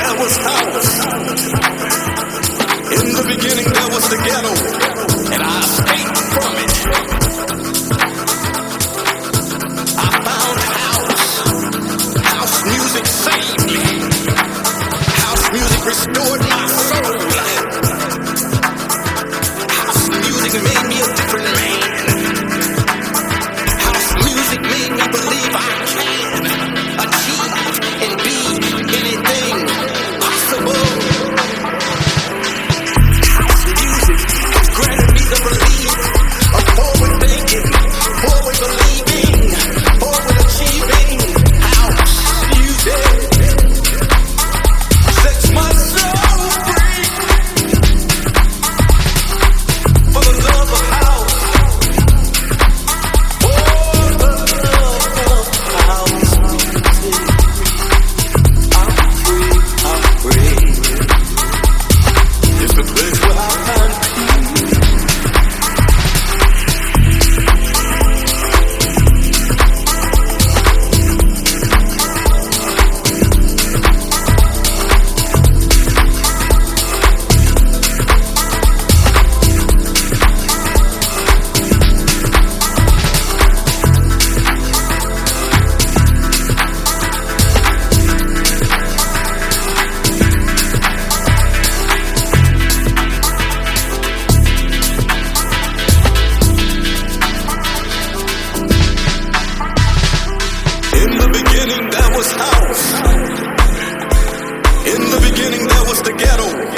there was house. In the beginning there was the ghetto, and I escaped from it. I found house. House music saved me. House music restored my soul. House music made me a different man. House music made me believe I can achieve and be anything possible. House music granted me the belief of forward thinking, forward believing, forward achieving. House music sets my soul free. For the love of house, for the love of house music, I'm free. It's the place where I find peace. In the beginning there was house. In the beginning there was the ghetto.